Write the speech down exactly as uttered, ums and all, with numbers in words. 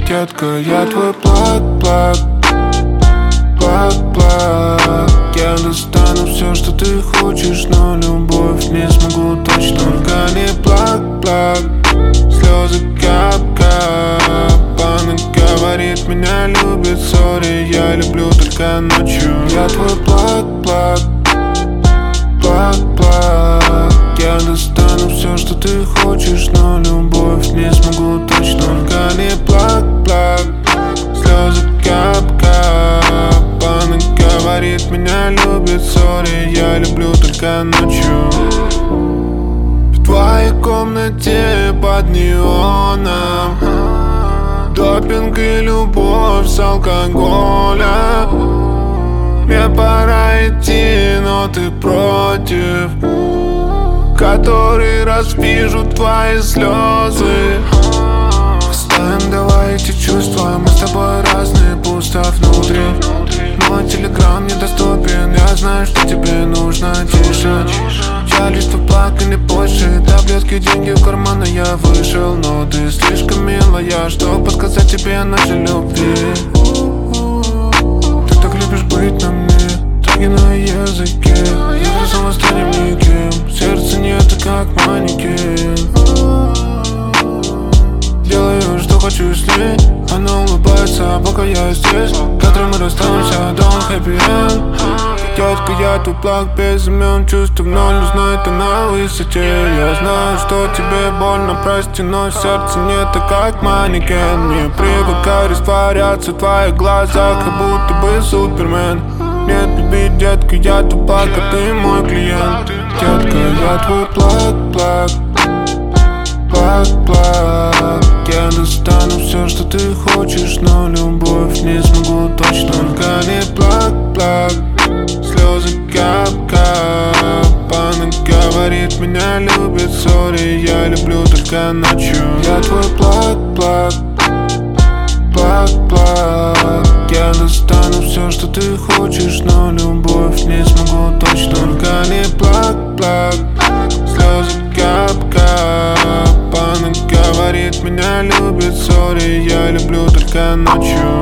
Детка, я твой плак-плак, плак-плак. Я достану все, что ты хочешь, но любовь не смогу точно. Только не плак-плак, слезы кап-кап. Она говорит, меня любит, сори, я люблю только ночью. Я твой плак-плак, плак-плак. Я достану все, что ты хочешь, но любовь не смогу точно. Только не плак-плак, слезы кап-кап. Она говорит, меня любит, сори, я люблю только ночью. В твоей комнате под неоном допинг и любовь с алкоголя. Мне пора идти, но ты против. Который раз вижу твои слезы. Оставим, давай эти чувства, мы с тобой разные, пусто внутри. Мой телеграм недоступен, я знаю, что тебе нужно тише. Я лишь твой плак и не больше. Таблетки, деньги в карман, я вышел. Но ты слишком милая, чтобы подсказать тебе о нашей любви. Ты так любишь быть на мне, траги на языке. Завтра снова станем никем, сердце не это как манекен. Делаю, что хочу с ней, она улыбается, пока я здесь. Завтра мы расстанемся, don't happy end. Детка, я твой плак без имен, чувств в ноль, но знает она на высоте. Я знаю, что тебе больно, прости, но сердце не так, как манекен. Не привыкай растворяться в твоих глазах, как будто бы супермен. Нет, люби, детка, я твой плак, а ты мой клиент. Детка, я твой плак-плак, плак-плак. Я достану все, что ты хочешь, но любовь не смогу точно. Только не плак-плак, слезы кап-кап. Она говорит, меня любит, сори, я люблю только ночью. Я твой плак-плак, плак-плак. Я достану все, что ты хочешь, но любовь не смогу точно. Только не плак-плак, слезы кап-кап. Она говорит, меня любит, сори, я люблю только ночью.